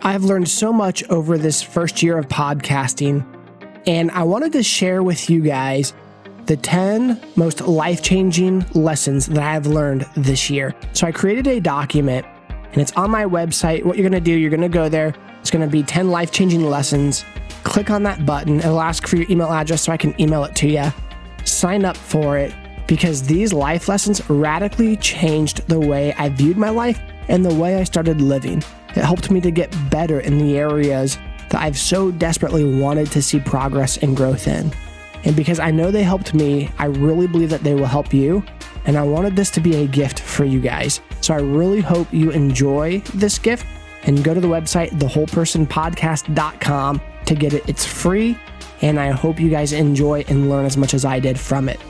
I've learned so much over this first year of podcasting, and I wanted to share with you guys the 10 most life-changing lessons that I've learned this year. So I created a document, and it's on my website. What you're going to do, you're going to go there. It's going to be 10 life-changing lessons. Click on that button. It'll ask for your email address so I can email it to you. Sign up for it, because these life lessons radically changed the way I viewed my life and the way I started living. It helped me to get better in the areas that I've so desperately wanted to see progress and growth in. And because I know they helped me, I really believe that they will help you. And I wanted this to be a gift for you guys. So I really hope you enjoy this gift, and go to the website, thewholepersonpodcast.com to get it. It's free. And I hope you guys enjoy and learn as much as I did from it.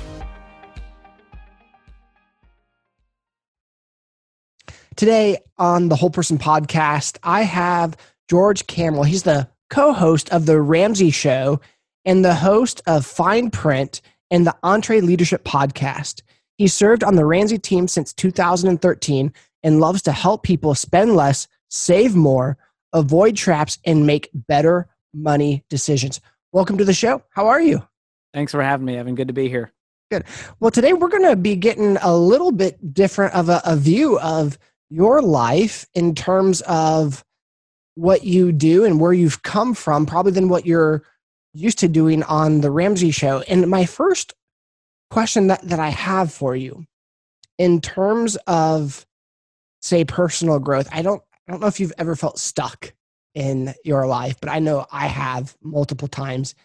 Today on the Whole Person Podcast, I have George Kamel. He's the co-host of The Ramsey Show and the host of Fine Print and the EntreLeadership Podcast. He served on the Ramsey team since 2013 and loves to help people spend less, save more, avoid traps, and make better money decisions. Welcome to the show. How are you? Thanks for having me, Evan. Good to be here. Good. Well, today we're going to be getting a little bit different of a view of your life in terms of what you do and where you've come from, probably than what you're used to doing on the Ramsey Show. And my first question that I have for you, in terms of, say, personal growth, I don't know if you've ever felt stuck in your life, but I know I have multiple times.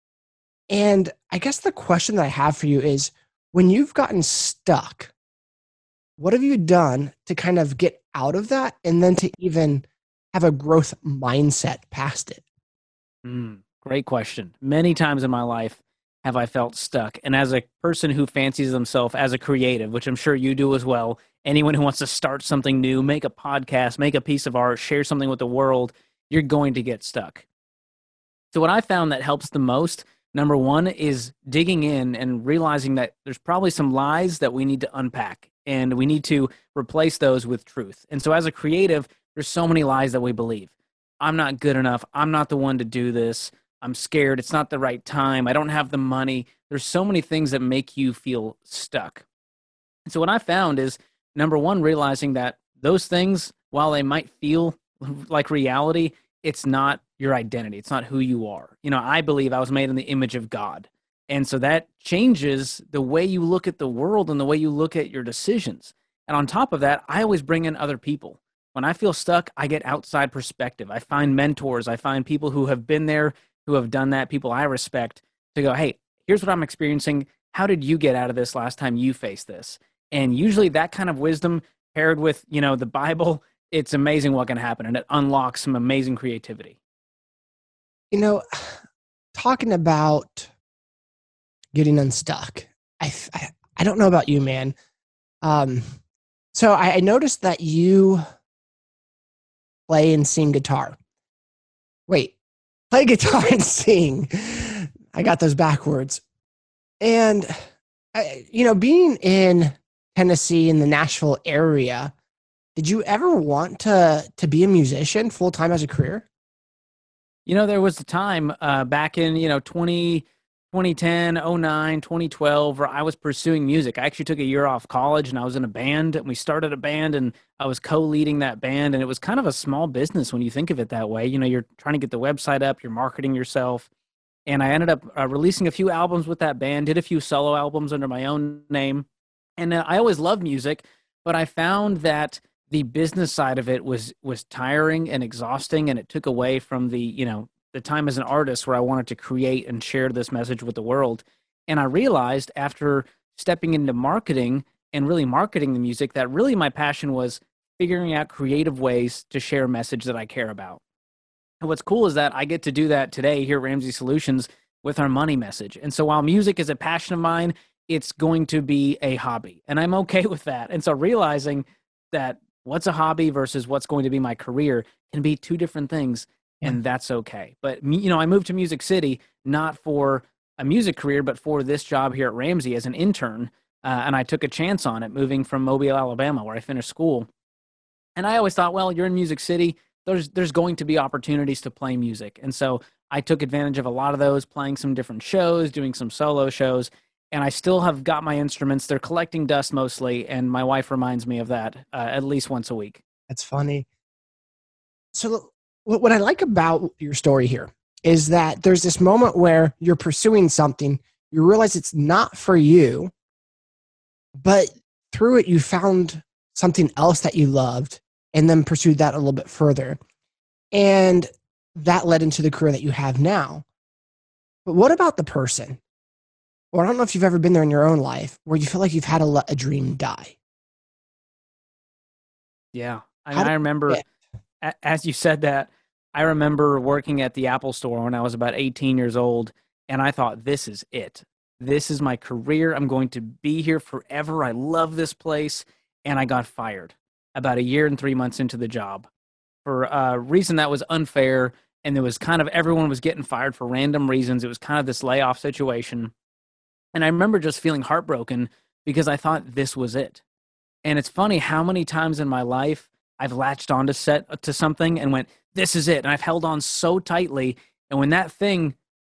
And I guess the question that I have for you is, when you've gotten stuck, what have you done to kind of get out of that and then to even have a growth mindset past it? Great question. Many times in my life have I felt stuck. And as a person who fancies themselves as a creative, which I'm sure you do as well, anyone who wants to start something new, make a podcast, make a piece of art, share something with the world, you're going to get stuck. So what I found that helps the most, number one, is digging in and realizing that there's probably some lies that we need to unpack, and we need to replace those with truth. And so as a creative, there's so many lies that we believe. I'm not good enough. I'm not the one to do this. I'm scared. It's not the right time. I don't have the money. There's so many things that make you feel stuck. And so what I found is, number one, realizing that those things, while they might feel like reality, it's not your identity. It's not who you are. You know, I believe I was made in the image of God. And so that changes the way you look at the world and the way you look at your decisions. And on top of that, I always bring in other people. When I feel stuck, I get outside perspective. I find mentors. I find people who have been there, who have done that, people I respect, to go, hey, here's what I'm experiencing. How did you get out of this last time you faced this? And usually that kind of wisdom paired with, the Bible, it's amazing what can happen, and it unlocks some amazing creativity. Talking about getting unstuck, I don't know about you, man. So I noticed that you play and sing guitar. Wait, play guitar and sing. I got those backwards. And, being in Tennessee, in the Nashville area, did you ever want to be a musician full-time as a career? There was a time back in, 2010, 09, 2012, where I was pursuing music. I actually took a year off college, and I was in a band, and we started a band, and I was co-leading that band, and it was kind of a small business when you think of it that way. You're trying to get the website up, you're marketing yourself, and I ended up releasing a few albums with that band, did a few solo albums under my own name, and I always loved music, but I found that the business side of it was tiring and exhausting, and it took away from the time as an artist where I wanted to create and share this message with the world. And I realized after stepping into marketing and really marketing the music that really my passion was figuring out creative ways to share a message that I care about. And what's cool is that I get to do that today here at Ramsey Solutions with our money message. And so while music is a passion of mine, it's going to be a hobby, and I'm okay with that. And so realizing that what's a hobby versus what's going to be my career can be two different things, and that's okay. But, I moved to Music City, not for a music career, but for this job here at Ramsey as an intern. And I took a chance on it, moving from Mobile, Alabama, where I finished school. And I always thought, well, you're in Music City, there's going to be opportunities to play music. And so I took advantage of a lot of those, playing some different shows, doing some solo shows, and I still have got my instruments. They're collecting dust mostly, and my wife reminds me of that at least once a week. That's funny. So what I like about your story here is that there's this moment where you're pursuing something, you realize it's not for you, but through it you found something else that you loved and then pursued that a little bit further. And that led into the career that you have now. But what about the person? Or I don't know if you've ever been there in your own life where you feel like you've had to let a dream die. Yeah. How I remember, yeah, as you said that, I remember working at the Apple store when I was about 18 years old, and I thought, this is it. This is my career. I'm going to be here forever. I love this place. And I got fired about a year and 3 months into the job for a reason that was unfair. And there was kind of everyone was getting fired for random reasons. It was kind of this layoff situation. And I remember just feeling heartbroken because I thought this was it. And it's funny how many times in my life I've latched on to something and went, this is it. And I've held on so tightly. And when that thing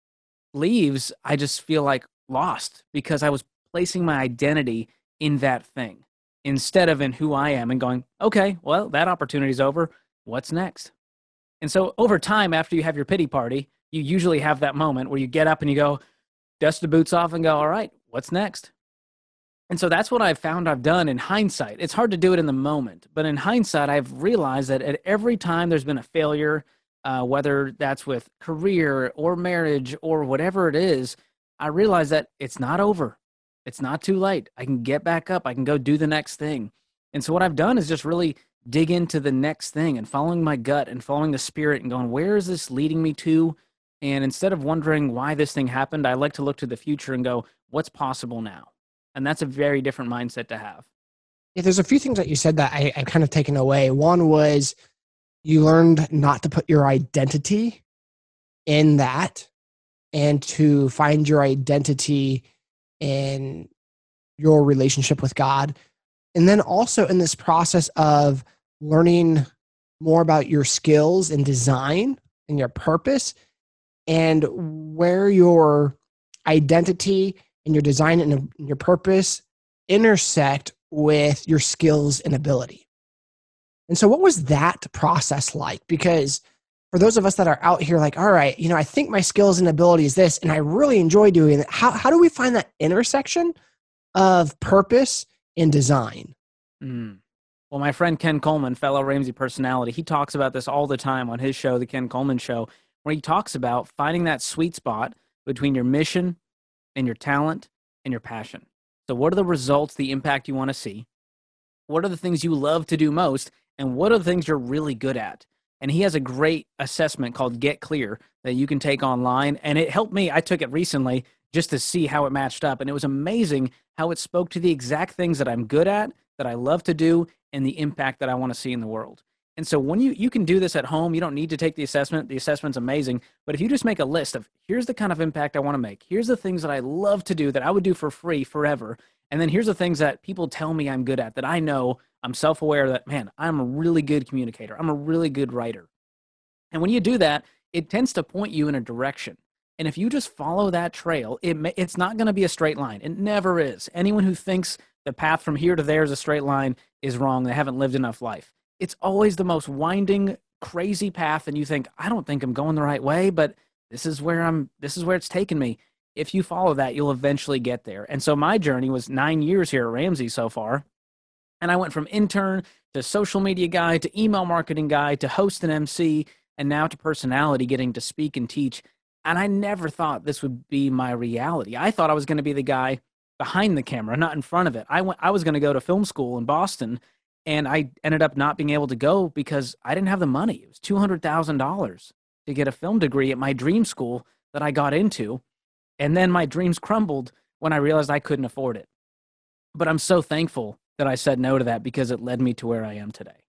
leaves, I just feel like lost because I was placing my identity in that thing instead of in who I am and going, okay, well, that opportunity's over. What's next? And so over time, after you have your pity party, you usually have that moment where you get up and you go, dust the boots off and go, all right, what's next? And so that's what I've found I've done in hindsight. It's hard to do it in the moment, but in hindsight, I've realized that at every time there's been a failure, whether that's with career or marriage or whatever it is, I realize that it's not over. It's not too late. I can get back up. I can go do the next thing. And so what I've done is just really dig into the next thing and following my gut and following the spirit and going, where is this leading me to? And instead of wondering why this thing happened, I like to look to the future and go, what's possible now? And that's a very different mindset to have. yeah, there's a few things that you said that I kind of taken away. One was you learned not to put your identity in that and to find your identity in your relationship with God. And then also in this process of learning more about your skills in design and your purpose and where your identity and your design and your purpose intersect with your skills and ability. And so what was that process like? Because for those of us that are out here like, all right, I think my skills and ability is this, and I really enjoy doing it. How do we find that intersection of purpose and design? Mm. Well, my friend Ken Coleman, fellow Ramsey personality, he talks about this all the time on his show, The Ken Coleman Show, where he talks about finding that sweet spot between your mission and your talent and your passion. So what are the results, the impact you want to see? What are the things you love to do most? And what are the things you're really good at? And he has a great assessment called Get Clear that you can take online. And it helped me. I took it recently just to see how it matched up. And it was amazing how it spoke to the exact things that I'm good at, that I love to do, and the impact that I want to see in the world. And so when you can do this at home, you don't need to take the assessment. The assessment's amazing. But if you just make a list of, here's the kind of impact I want to make. Here's the things that I love to do that I would do for free forever. And then here's the things that people tell me I'm good at, that I know I'm self-aware that, man, I'm a really good communicator. I'm a really good writer. And when you do that, it tends to point you in a direction. And if you just follow that trail, it's not going to be a straight line. It never is. Anyone who thinks the path from here to there is a straight line is wrong. They haven't lived enough life. It's always the most winding, crazy path, and you think, I don't think I'm going the right way, but this is where it's taken me. If you follow that, you'll eventually get there. And so my journey was 9 years here at Ramsey so far. And I went from intern to social media guy to email marketing guy to host and MC, and now to personality, getting to speak and teach. And I never thought this would be my reality. I thought I was going to be the guy behind the camera, not in front of it. I was going to go to film school in Boston, and I ended up not being able to go because I didn't have the money. It was $200,000 to get a film degree at my dream school that I got into. And then my dreams crumbled when I realized I couldn't afford it. But I'm so thankful that I said no to that because it led me to where I am today.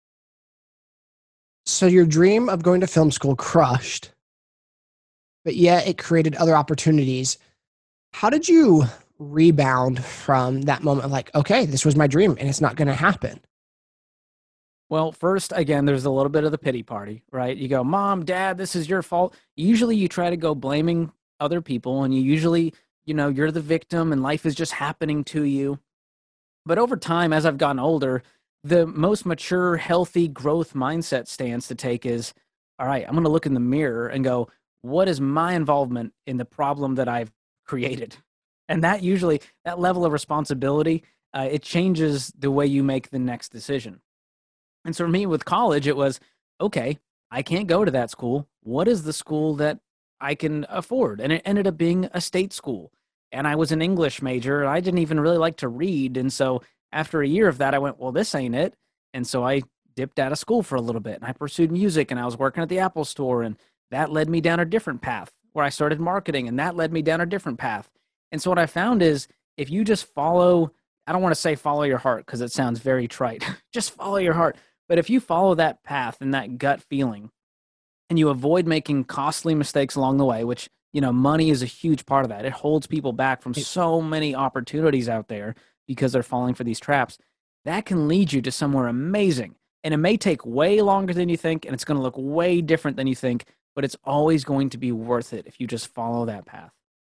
So your dream of going to film school crushed, but yet it created other opportunities. How did you rebound from that moment of like, okay, this was my dream and it's not going to happen? Well, first, again, there's a little bit of the pity party, right? You go, Mom, Dad, this is your fault. Usually you try to go blaming other people, and you usually, you're the victim and life is just happening to you. But over time, as I've gotten older, the most mature, healthy growth mindset stance to take is, all right, I'm going to look in the mirror and go, what is my involvement in the problem that I've created? And that usually, that level of responsibility, it changes the way you make the next decision. And so for me with college, it was, okay, I can't go to that school. What is the school that I can afford? And it ended up being a state school. And I was an English major. And I didn't even really like to read. And so after a year of that, I went, well, this ain't it. And so I dipped out of school for a little bit and I pursued music and I was working at the Apple store. And that led me down a different path where I started marketing and that led me down a different path. And so what I found is if you just follow, I don't want to say follow your heart because it sounds very trite, just follow your heart. But if you follow that path and that gut feeling and you avoid making costly mistakes along the way, which, money is a huge part of that. It holds people back from so many opportunities out there because they're falling for these traps. That can lead you to somewhere amazing. And it may take way longer than you think, and it's going to look way different than you think, but it's always going to be worth it if you just follow that path.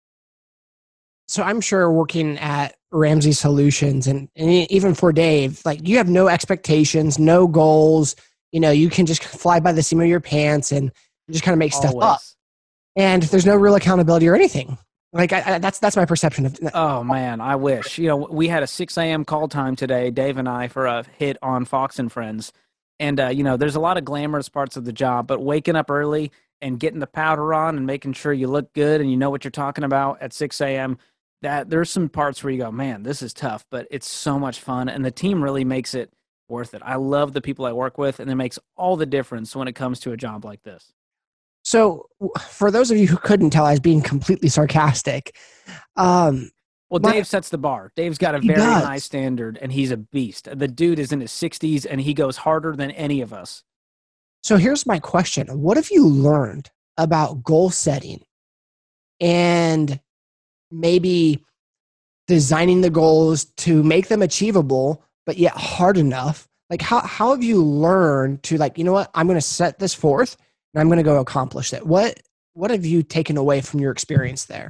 So I'm sure working at Ramsey Solutions and even for Dave, like you have no expectations, no goals. You can just fly by the seam of your pants and just kind of make stuff up. And there's no real accountability or anything. Like that's my perception of. Oh man, I wish. We had a 6 a.m. call time today, Dave and I, for a hit on Fox and Friends. And there's a lot of glamorous parts of the job, but waking up early and getting the powder on and making sure you look good and you know what you're talking about at 6 a.m. That there's some parts where you go, man, this is tough, but it's so much fun. And the team really makes it worth it. I love the people I work with, and it makes all the difference when it comes to a job like this. So for those of you who couldn't tell, I was being completely sarcastic. Well, Dave sets the bar. Dave's got a very high standard, and he's a beast. The dude is in his 60s, and he goes harder than any of us. So here's my question. What have you learned about goal setting and maybe designing the goals to make them achievable, but yet hard enough? Like how have you learned to like, you know what, I'm going to set this forth and I'm going to go accomplish it. What have you taken away from your experience there?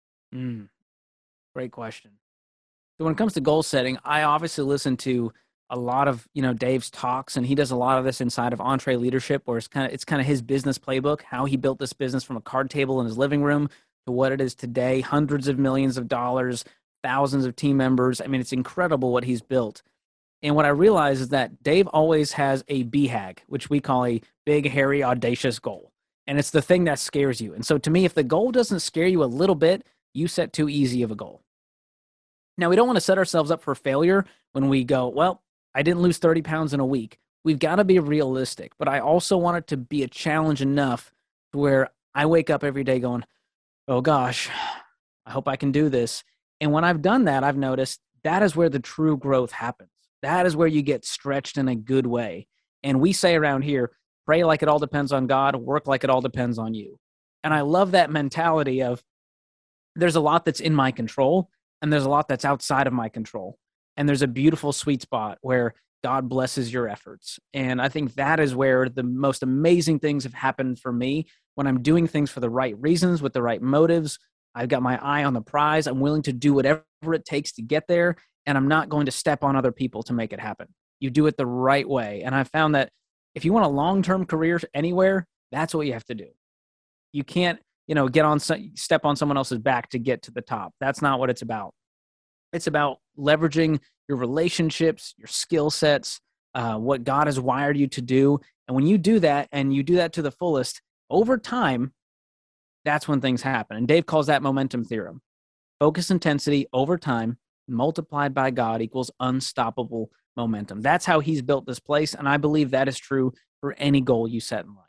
Great question. So when it comes to goal setting, I obviously listen to a lot of, Dave's talks, and he does a lot of this inside of EntreLeadership, where it's kind of his business playbook, how he built this business from a card table in his living room to what it is today, hundreds of millions of dollars, thousands of team members. I mean, it's incredible what he's built. And what I realize is that Dave always has a BHAG, which we call a big, hairy, audacious goal. And it's the thing that scares you. And so to me, if the goal doesn't scare you a little bit, you set too easy of a goal. Now, we don't want to set ourselves up for failure when we go, well, I didn't lose 30 pounds in a week. We've got to be realistic. But I also want it to be a challenge enough to where I wake up every day going, oh gosh, I hope I can do this. And when I've done that, I've noticed that is where the true growth happens. That is where you get stretched in a good way. And we say around here, pray like it all depends on God, work like it all depends on you. And I love that mentality of there's a lot that's in my control and there's a lot that's outside of my control. And there's a beautiful sweet spot where God blesses your efforts. And I think that is where the most amazing things have happened for me when I'm doing things for the right reasons, with the right motives. I've got my eye on the prize. I'm willing to do whatever it takes to get there. And I'm not going to step on other people to make it happen. You do it the right way. And I found that if you want a long-term career anywhere, that's what you have to do. You can't, step on someone else's back to get to the top. That's not what it's about. It's about leveraging your relationships, your skill sets, what God has wired you to do. And when you do that and you do that to the fullest, over time, that's when things happen. And Dave calls that momentum theorem. Focus intensity over time multiplied by God equals unstoppable momentum. That's how he's built this place. And I believe that is true for any goal you set in life.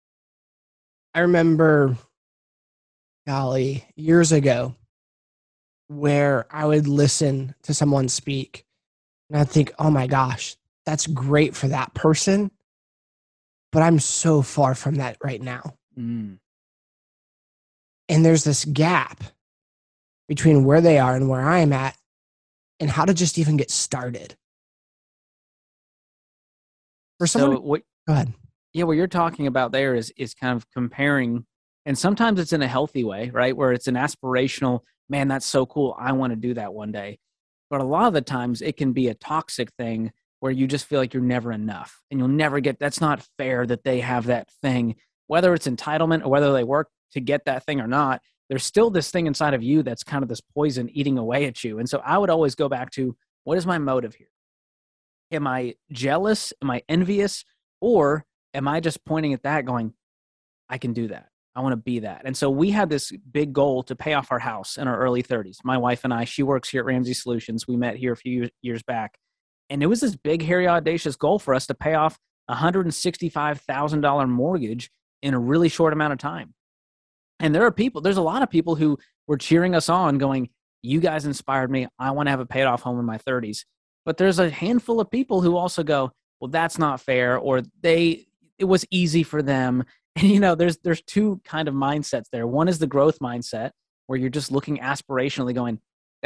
I remember, years ago, where I would listen to someone speak and I'd think, oh my gosh, that's great for that person, but I'm so far from that right now. And there's this gap between where they are and where I'm at and how to just even get started. For someone, So what go ahead. Yeah, what you're talking about there is kind of comparing, and sometimes it's in a healthy way, right? Where it's an aspirational, man, that's so cool. I want to do that one day. But a lot of the times it can be a toxic thing where you just feel like you're never enough and you'll never get, that's not fair that they have that thing, whether it's entitlement or whether they work to get that thing or not. There's still this thing inside of you that's kind of this poison eating away at you. And so I would always go back to, what is my motive here? Am I jealous? Am I envious? Or am I just pointing at that going, I can do that. I want to be that. And so we had this big goal to pay off our house in our early 30s. My wife and I, she works here at Ramsey Solutions. We met here a few years back. And it was this big, hairy, audacious goal for us to pay off a $165,000 mortgage in a really short amount of time. And there's a lot of people who were cheering us on going, you guys inspired me. I want to have a paid off home in my 30s. But there's a handful of people who also go, well, that's not fair, or it was easy for them. And there's two kind of mindsets there. One is the growth mindset where you're just looking aspirationally going,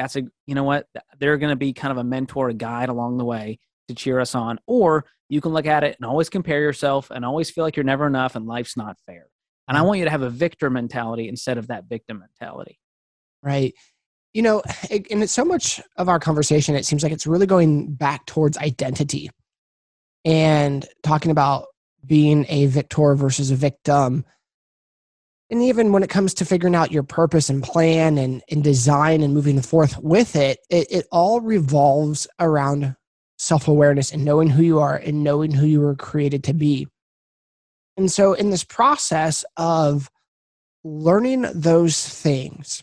they're going to be kind of a mentor, a guide along the way to cheer us on. Or you can look at it and always compare yourself and always feel like you're never enough and life's not fair. And I want you to have a victor mentality instead of that victim mentality. Right. And it's so much of our conversation, it seems like it's really going back towards identity and talking about being a victor versus a victim. And even when it comes to figuring out your purpose and plan and design and moving forth with it, it all revolves around self-awareness and knowing who you are and knowing who you were created to be. And so in this process of learning those things,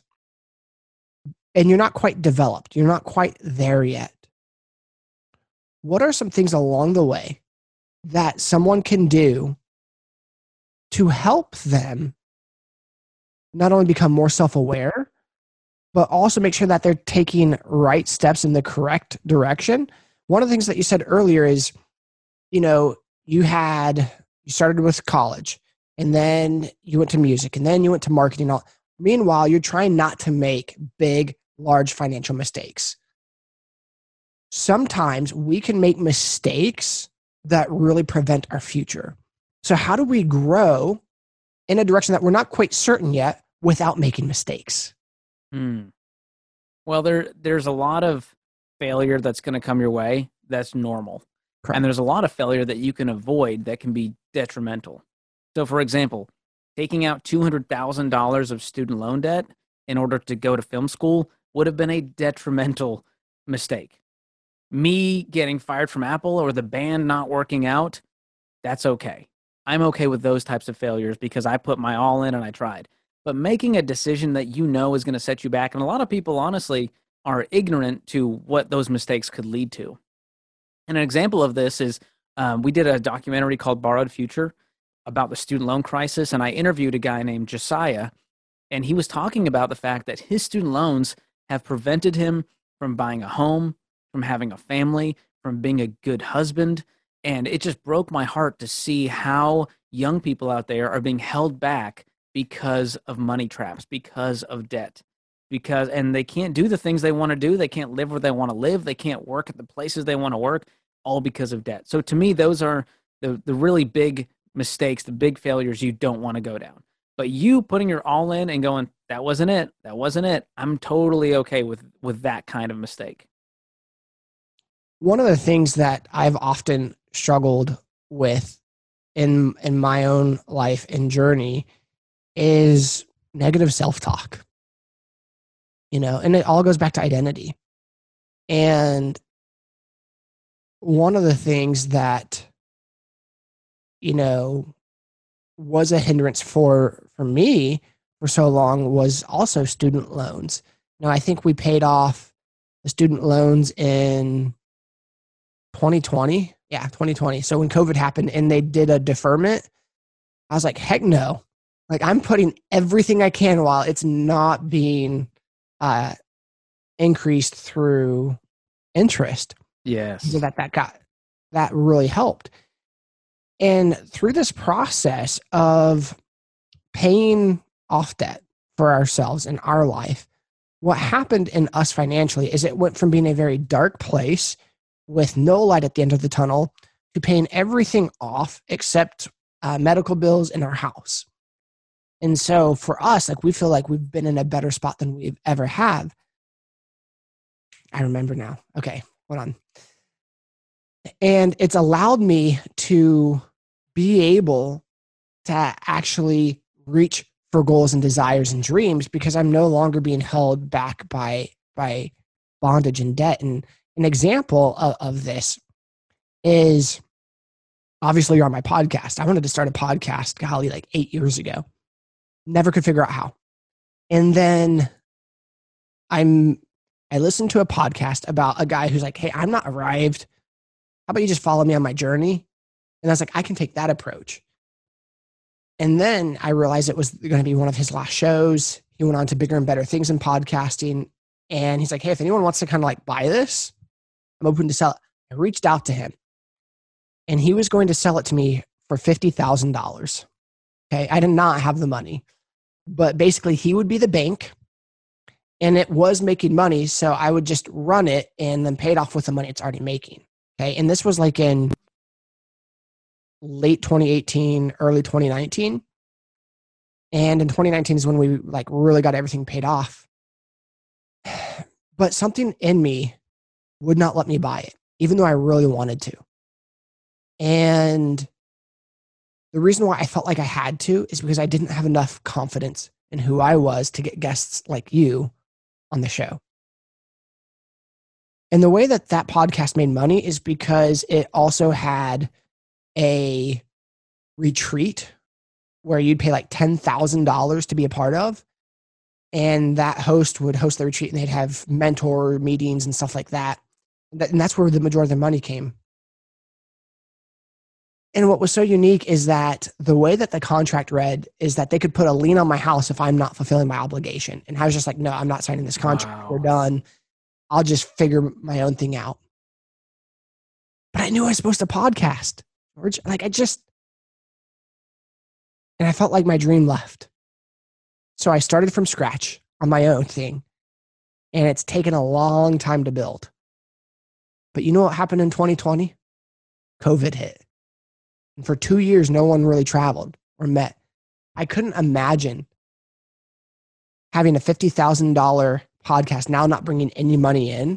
and you're not quite developed, you're not quite there yet, what are some things along the way that someone can do to help them not only become more self-aware, but also make sure that they're taking right steps in the correct direction? One of the things that you said earlier is, you started with college, and then you went to music, and then you went to marketing. Meanwhile, you're trying not to make big, large financial mistakes. Sometimes we can make mistakes that really prevent our future. So how do we grow in a direction that we're not quite certain yet without making mistakes? Well, there's a lot of failure that's going to come your way. That's normal. Correct. And there's a lot of failure that you can avoid that can be detrimental. So for example, taking out $200,000 of student loan debt in order to go to film school would have been a detrimental mistake. Me getting fired from Apple or the band not working out, that's okay. I'm okay with those types of failures because I put my all in and I tried. But making a decision that is going to set you back, and a lot of people honestly are ignorant to what those mistakes could lead to. And an example of this is we did a documentary called Borrowed Future about the student loan crisis, and I interviewed a guy named Josiah, and he was talking about the fact that his student loans have prevented him from buying a home, from having a family, from being a good husband. And it just broke my heart to see how young people out there are being held back because of money traps, because of debt, and they can't do the things they want to do. They can't live where they want to live. They can't work at the places they want to work, all because of debt. So to me, those are the really big mistakes, the big failures you don't want to go down. But you putting your all in and going, that wasn't it. I'm totally okay with that kind of mistake. One of the things that I've often struggled with in my own life and journey is negative self-talk. And it all goes back to identity. And one of the things that, was a hindrance for me for so long was also student loans. I think we paid off the student loans in 2020. Yeah, 2020. So when COVID happened and they did a deferment, I was like, heck no. Like, I'm putting everything I can while it's not being increased through interest. Yes. So that really helped. And through this process of paying off debt for ourselves in our life, what happened in us financially is it went from being a very dark place with no light at the end of the tunnel to paying everything off except medical bills in our house. And so for us, like we feel like we've been in a better spot than we've ever have. I remember now. Okay, hold on. And it's allowed me to be able to actually reach for goals and desires and dreams because I'm no longer being held back by bondage and debt. And an example of this is obviously you're on my podcast. I wanted to start a podcast, golly, like 8 years ago. Never could figure out how. And then I listened to a podcast about a guy who's like, hey, I'm not arrived. How about you just follow me on my journey? And I was like, I can take that approach. And then I realized it was going to be one of his last shows. He went on to bigger and better things in podcasting. And he's like, hey, if anyone wants to kind of like buy this, I'm open to sell it. I reached out to him and he was going to sell it to me for $50,000. Okay. I did not have the money, but basically he would be the bank and it was making money. So I would just run it and then pay it off with the money it's already making. Okay. And this was like in late 2018, early 2019. And in 2019 is when we like really got everything paid off. But something in me would not let me buy it, even though I really wanted to. And the reason why I felt like I had to is because I didn't have enough confidence in who I was to get guests like you on the show. And the way that that podcast made money is because it also had a retreat where you'd pay like $10,000 to be a part of. And that host would host the retreat and they'd have mentor meetings and stuff like that. And that's where the majority of the money came. And what was so unique is that the way that the contract read is that they could put a lien on my house if I'm not fulfilling my obligation. And I was just like, no, I'm not signing this contract. Wow. We're done. I'll just figure my own thing out. But I knew I was supposed to podcast. Like and I felt like my dream left. So I started from scratch on my own thing. And it's taken a long time to build. But you know what happened in 2020? COVID hit. And for 2 years, no one really traveled or met. I couldn't imagine having a $50,000 podcast now not bringing any money in.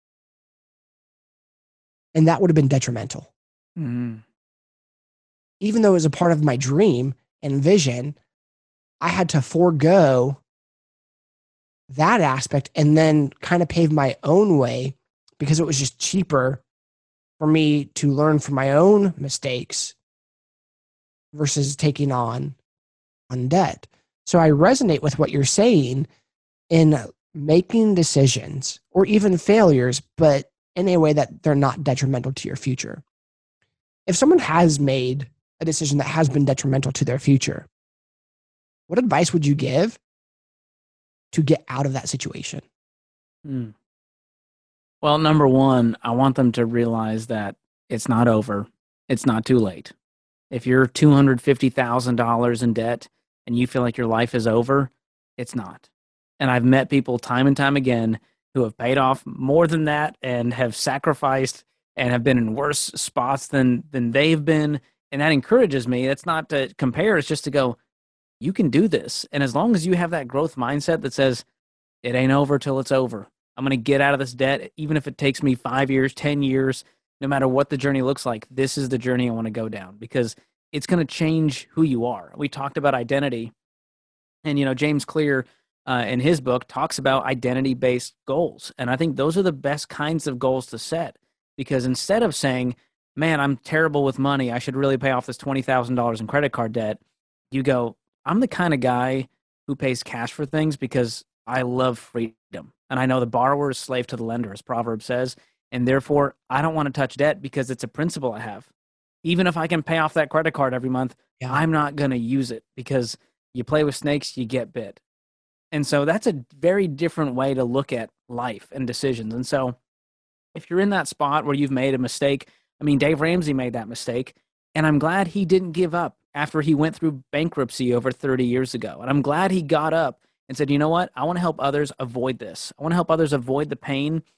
And that would have been detrimental. Mm-hmm. Even though it was a part of my dream and vision, I had to forego that aspect and then kind of pave my own way because it was just cheaper for me to learn from my own mistakes versus taking on debt. So I resonate with what you're saying in making decisions or even failures, but in a way that they're not detrimental to your future. If someone has made a decision that has been detrimental to their future, what advice would you give to get out of that situation? Well, number one, I want them to realize that it's not over. It's not too late. If you're $250,000 in debt and you feel like your life is over, it's not. And I've met people time and time again who have paid off more than that and have sacrificed and have been in worse spots than they've been. And that encourages me. It's not to compare. It's just to go, you can do this. And as long as you have that growth mindset that says, it ain't over till it's over. I'm going to get out of this debt, even if it takes me 5 years, 10 years, no matter what the journey looks like. This is the journey I want to go down because it's going to change who you are. We talked about identity. And, James Clear in his book talks about identity-based goals. And I think those are the best kinds of goals to set because instead of saying, man, I'm terrible with money, I should really pay off this $20,000 in credit card debt, you go, I'm the kind of guy who pays cash for things because I love freedom. And I know the borrower is slave to the lender, as Proverbs says. And therefore, I don't want to touch debt because it's a principle I have. Even if I can pay off that credit card every month, I'm not going to use it because you play with snakes, you get bit. And so that's a very different way to look at life and decisions. And so if you're in that spot where you've made a mistake, I mean, Dave Ramsey made that mistake. And I'm glad he didn't give up after he went through bankruptcy over 30 years ago. And I'm glad he got up and said, you know what? I want to help others avoid this. I want to help others avoid the pain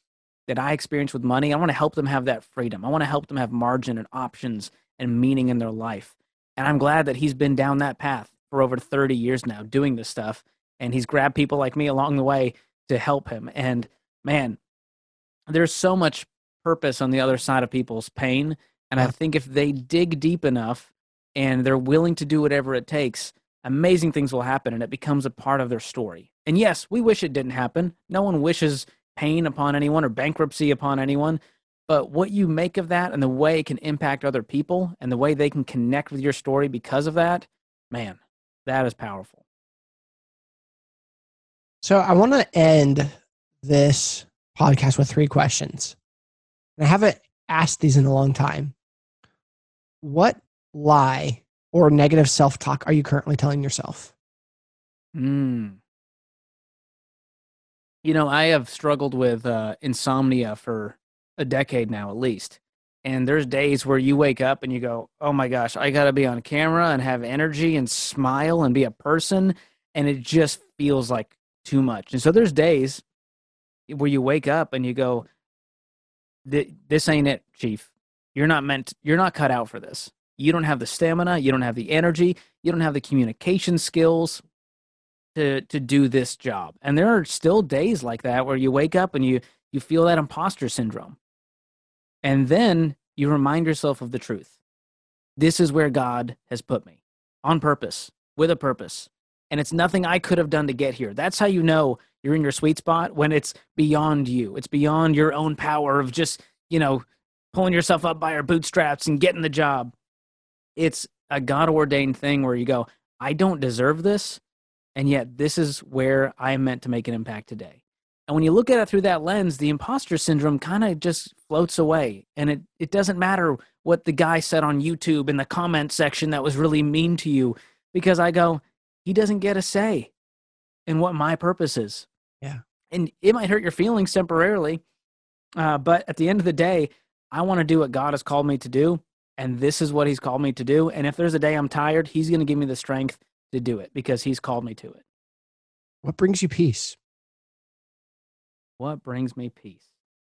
that I experience with money, I want to help them have that freedom. I want to help them have margin and options and meaning in their life. And I'm glad that he's been down that path for over 30 years now doing this stuff. And he's grabbed people like me along the way to help him. And man, there's so much purpose on the other side of people's pain. And I think if they dig deep enough and they're willing to do whatever it takes, amazing things will happen and it becomes a part of their story. And yes, we wish it didn't happen. No one wishes pain upon anyone or bankruptcy upon anyone. But what you make of that and the way it can impact other people and the way they can connect with your story because of that, man, that is powerful. So I want to end this podcast with 3 questions. And I haven't asked these in a long time. What lie or negative self-talk are you currently telling yourself? You know, I have struggled with insomnia for a decade now, at least. And there's days where you wake up and you go, oh my gosh, I got to be on camera and have energy and smile and be a person. And it just feels like too much. And so there's days where you wake up and you go, this ain't it, Chief. You're not cut out for this. You don't have the stamina. You don't have the energy. You don't have the communication skills to do this job. And there are still days like that where you wake up and you feel that imposter syndrome. And then you remind yourself of the truth. This is where God has put me on purpose, with a purpose. And it's nothing I could have done to get here. That's how you know you're in your sweet spot, when it's beyond you. It's beyond your own power of just, pulling yourself up by your bootstraps and getting the job. It's a God-ordained thing where you go, I don't deserve this, and yet this is where I am meant to make an impact today. And when you look at it through that lens, the imposter syndrome kind of just floats away. And it doesn't matter what the guy said on YouTube in the comment section that was really mean to you, because I go, he doesn't get a say in what my purpose is. Yeah. And it might hurt your feelings temporarily, but at the end of the day, I want to do what God has called me to do, and this is what he's called me to do. And if there's a day I'm tired, he's going to give me the strength to do it because he's called me to it. What brings you peace? What brings me peace?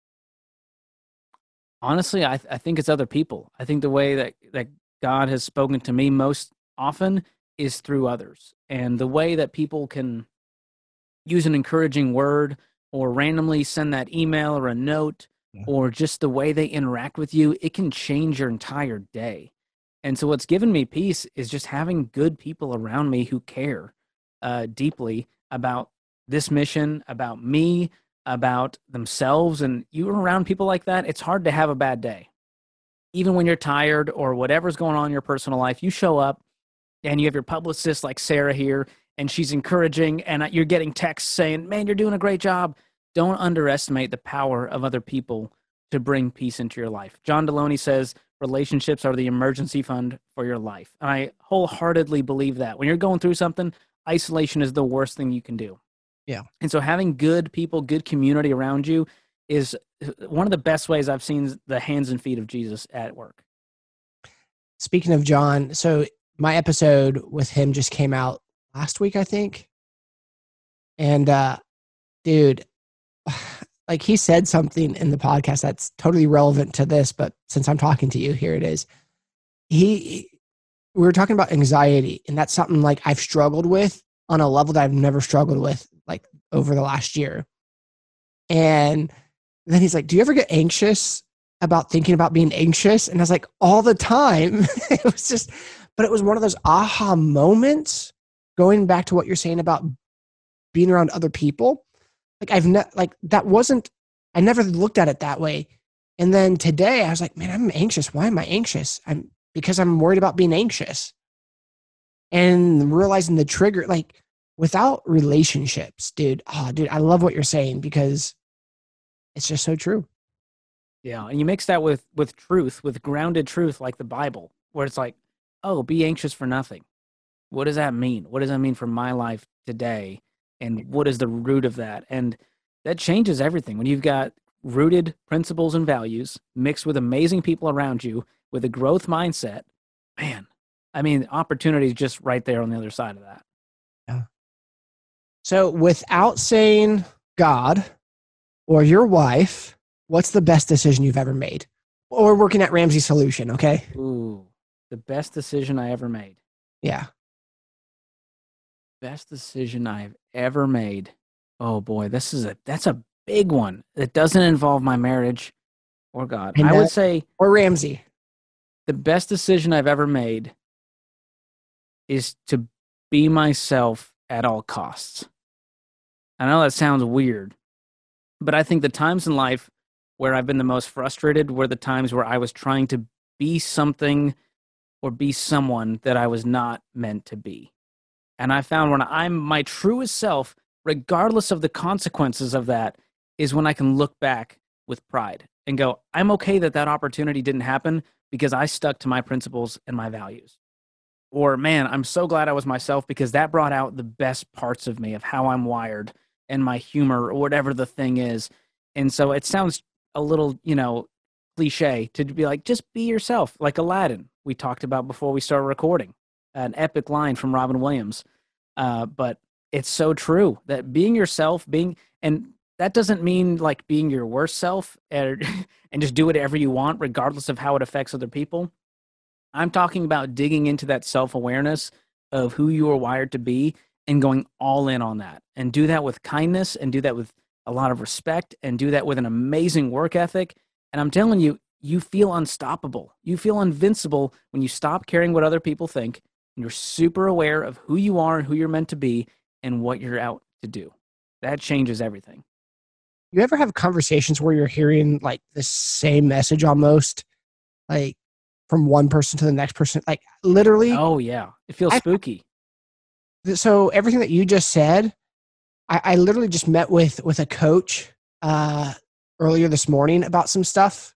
Honestly, I think it's other people. I think the way that God has spoken to me most often is through others. And the way that people can use an encouraging word or randomly send that email or a note, or just the way they interact with you, it can change your entire day. And so what's given me peace is just having good people around me who care deeply about this mission, about me, about themselves. And you're around people like that, it's hard to have a bad day. Even when you're tired or whatever's going on in your personal life, you show up and you have your publicist like Sarah here, and she's encouraging, and you're getting texts saying, man, you're doing a great job. Don't underestimate the power of other people to bring peace into your life. John Deloney says relationships are the emergency fund for your life. And I wholeheartedly believe that. When you're going through something, isolation is the worst thing you can do. Yeah. And so having good people, good community around you is one of the best ways I've seen the hands and feet of Jesus at work. Speaking of John, so my episode with him just came out last week, I think. And dude, like he said something in the podcast that's totally relevant to this, but since I'm talking to you, here it is. We were talking about anxiety, and that's something like I've struggled with on a level that I've never struggled with like over the last year. And then he's like, do you ever get anxious about thinking about being anxious? And I was like, all the time. It was just, but it was one of those aha moments, going back to what you're saying about being around other people. Like I never looked at it that way. And then today I was like, man, I'm anxious. Why am I anxious? Because I'm worried about being anxious. And realizing the trigger, like without relationships, dude, I love what you're saying because it's just so true. Yeah. And you mix that with truth, with grounded truth, like the Bible, where it's like, oh, be anxious for nothing. What does that mean? What does that mean for my life today? And what is the root of that? And that changes everything. When you've got rooted principles and values mixed with amazing people around you with a growth mindset, man, I mean, opportunity is just right there on the other side of that. Yeah. So without saying God or your wife, What's the best decision you've ever made? Well, we're working at Ramsey Solution, okay? Ooh, the best decision I ever made. Yeah. Best decision I've ever made. Oh boy, that's a big one. It doesn't involve my marriage or God. I I know. would say Or Ramsey. the best decision I've ever made is to be myself at all costs. I know that sounds weird, but I think the times in life where I've been the most frustrated were the times where I was trying to be something or be someone that I was not meant to be. And I found when I'm my truest self, regardless of the consequences of that, is when I can look back with pride and go, I'm okay that that opportunity didn't happen because I stuck to my principles and my values. Or, man, I'm so glad I was myself because that brought out the best parts of me, of how I'm wired and my humor or whatever the thing is. And so it sounds a little, cliche to be like, just be yourself, like Aladdin, we talked about before we started recording, an epic line from Robin Williams. But it's so true that being yourself, and that doesn't mean like being your worst self and just do whatever you want, regardless of how it affects other people. I'm talking about digging into that self-awareness of who you are wired to be and going all in on that, and do that with kindness, and do that with a lot of respect, and do that with an amazing work ethic. And I'm telling you, you feel unstoppable. You feel invincible when you stop caring what other people think, and you're super aware of who you are and who you're meant to be and what you're out to do. That changes everything. You ever have conversations where you're hearing like the same message almost, like from one person to the next person? Like literally, Oh, yeah. It feels I spooky. so everything that you just said, I literally just met with a coach earlier this morning about some stuff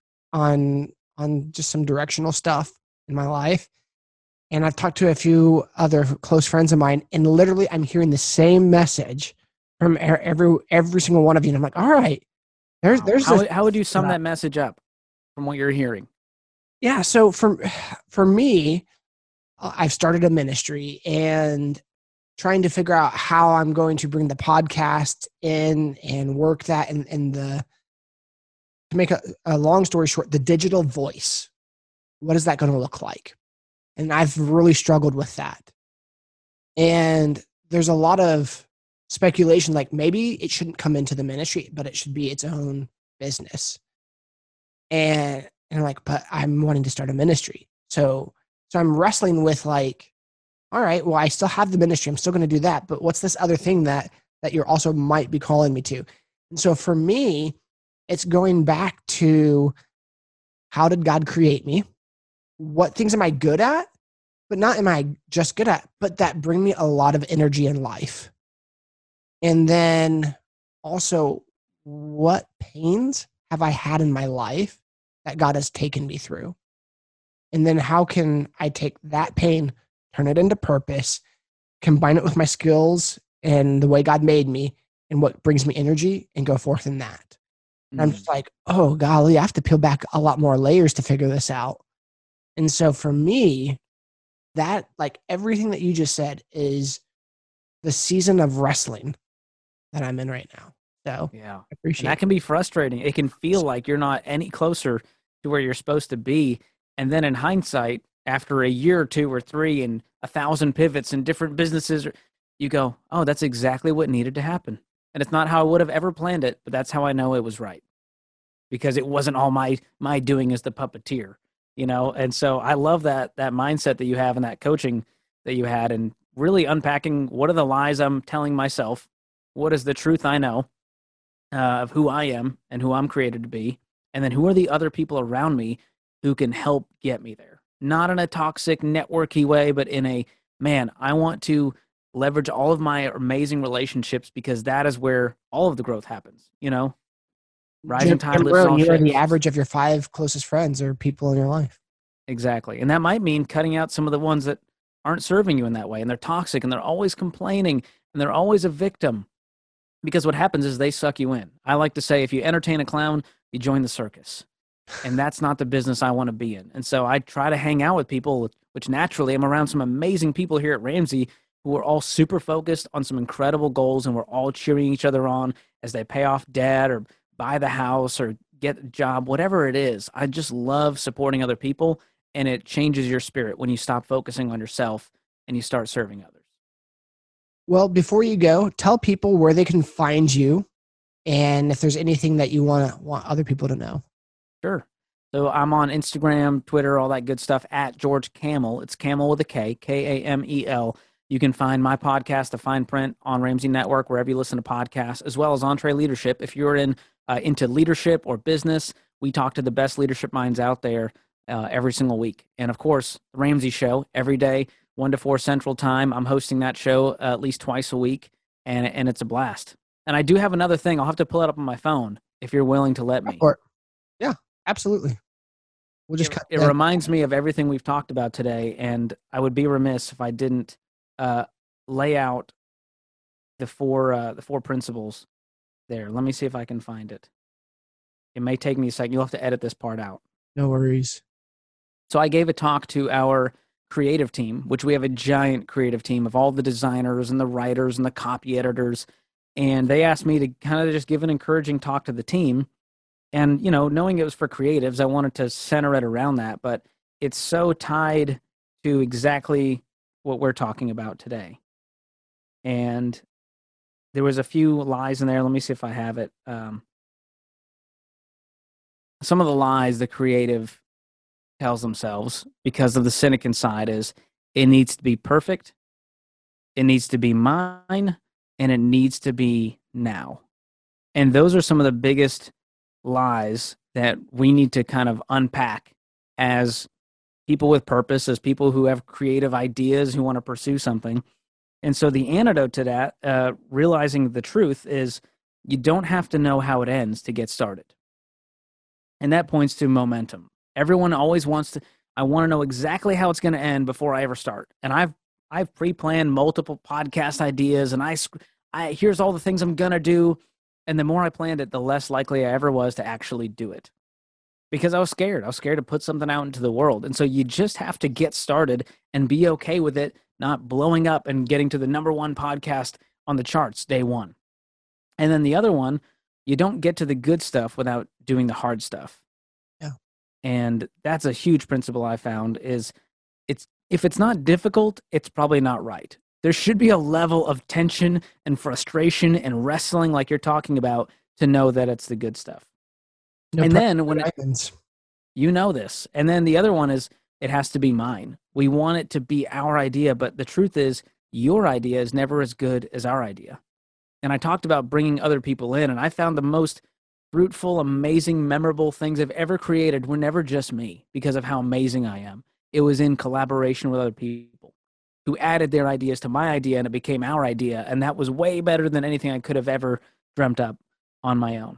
on just some directional stuff in my life. And I've talked to a few other close friends of mine, and literally I'm hearing the same message from every single one of you. And I'm like, all right, there's Wow. there's this. How would you sum that message up from what you're hearing? Yeah. So for me, I've started a ministry and trying to figure out how I'm going to bring the podcast in and work that in the, to make a long story short, the digital voice. What is that going to look like? And I've really struggled with that. And there's a lot of speculation, like maybe it shouldn't come into the ministry, but it should be its own business. And I'm like, but I'm wanting to start a ministry. So I'm wrestling with like, all right, well, I still have the ministry. I'm still going to do that. But what's this other thing that you're also might be calling me to? And so for me, it's going back to, how did God create me? What things am I good at? But not am I just good at, but that bring me a lot of energy in life. And then also, what pains have I had in my life that God has taken me through? And then how can I take that pain, turn it into purpose, combine it with my skills and the way God made me and what brings me energy, and go forth in that? And I'm just like, oh, golly, I have to peel back a lot more layers to figure this out. And so for me, that, like everything that you just said, is the season of wrestling that I'm in right now. So Yeah. I And appreciate that it. can be frustrating. It can feel like you're not any closer to where you're supposed to be. And then in hindsight, after a year or two or three and 1,000 pivots in different businesses, you go, oh, that's exactly what needed to happen. And it's not how I would have ever planned it, but that's how I know it was right, because it wasn't all my doing as the puppeteer, And so I love that mindset that you have and that coaching that you had, and really unpacking what are the lies I'm telling myself, what is the truth I know of who I am and who I'm created to be, and then who are the other people around me who can help get me there. Not in a toxic, networky way, but in a, man, I want to leverage all of my amazing relationships, because that is where all of the growth happens, Rising tide Jim lifts Rohn, all you are the ships. average of your 5 closest friends or people in your life. Exactly. And that might mean cutting out some of the ones that aren't serving you in that way, and they're toxic, and they're always complaining, and they're always a victim. Because what happens is they suck you in. I like to say, if you entertain a clown, you join the circus. And that's not the business I want to be in. And so I try to hang out with people, which naturally I'm around some amazing people here at Ramsey who are all super focused on some incredible goals, and we're all cheering each other on as they pay off debt or buy the house or get a job, whatever it is. I just love supporting other people, and it changes your spirit when you stop focusing on yourself and you start serving others. Well, before you go, tell people where they can find you and if there's anything that you want other people to know. Sure. So I'm on Instagram, Twitter, all that good stuff at George Kamel. It's Kamel with a K, Kamel. You can find my podcast, The Fine Print, on Ramsey Network, wherever you listen to podcasts, as well as EntreLeadership. If you're into leadership or business, we talk to the best leadership minds out there every single week. And of course, The Ramsey Show, every day, 1 to 4 Central Time. I'm hosting that show at least twice a week, and it's a blast. And I do have another thing. I'll have to pull it up on my phone if you're willing to let me. Yeah, absolutely. We'll just it reminds me of everything we've talked about today, and I would be remiss if I didn't lay out the four principles there. Let me see if I can find it. It may take me a second. You'll have to edit this part out. No worries. So I gave a talk to our creative team, which we have a giant creative team of all the designers and the writers and the copy editors. And they asked me to kind of just give an encouraging talk to the team. And, knowing it was for creatives, I wanted to center it around that. But it's so tied to exactly what we're talking about today. And there was a few lies in there. Let me see if I have it. Some of the lies the creative tells themselves because of the cynic inside is it needs to be perfect, it needs to be mine, and it needs to be now. And those are some of the biggest lies that we need to kind of unpack as people with purpose, as people who have creative ideas, who want to pursue something. And so the antidote to that, realizing the truth, is you don't have to know how it ends to get started. And that points to momentum. Everyone always wants to, I want to know exactly how it's going to end before I ever start. And I've pre-planned multiple podcast ideas, and I here's all the things I'm going to do. And the more I planned it, the less likely I ever was to actually do it. Because I was scared. I was scared to put something out into the world. And so you just have to get started and be okay with it not blowing up and getting to the #1 podcast on the charts day one. And then the other one, you don't get to the good stuff without doing the hard stuff. Yeah. And that's a huge principle I found is if it's not difficult, it's probably not right. There should be a level of tension and frustration and wrestling like you're talking about to know that it's the good stuff. And then when you know this, and then the other one is it has to be mine. We want it to be our idea, but the truth is your idea is never as good as our idea. And I talked about bringing other people in, and I found the most fruitful, amazing, memorable things I've ever created were never just me because of how amazing I am. It was in collaboration with other people who added their ideas to my idea, and it became our idea. And that was way better than anything I could have ever dreamt up on my own.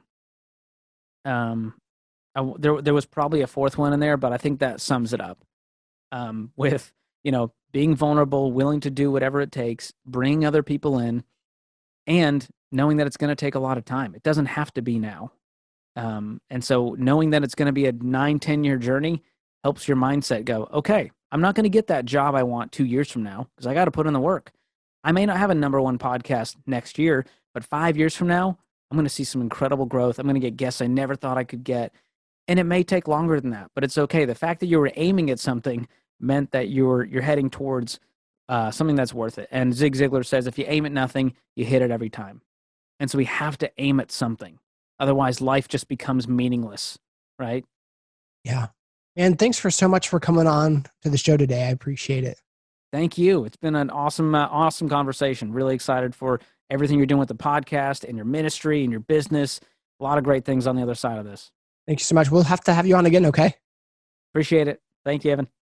There was probably a fourth one in there, but I think that sums it up. With, being vulnerable, willing to do whatever it takes, bringing other people in, and knowing that it's going to take a lot of time. It doesn't have to be now. And so knowing that it's going to be a 9-10 year journey helps your mindset go, okay, I'm not going to get that job I want 2 years from now because I got to put in the work. I may not have a #1 podcast next year, but 5 years from now, I'm going to see some incredible growth. I'm going to get guests I never thought I could get. And it may take longer than that, but it's okay. The fact that you were aiming at something meant that you're heading towards something that's worth it. And Zig Ziglar says, if you aim at nothing, you hit it every time. And so we have to aim at something. Otherwise, life just becomes meaningless, right? Yeah. And thanks so much for coming on to the show today. I appreciate it. Thank you. It's been an awesome conversation. Really excited for everything you're doing with the podcast and your ministry and your business. A lot of great things on the other side of this. Thank you so much. We'll have to have you on again, okay? Appreciate it. Thank you, Evan.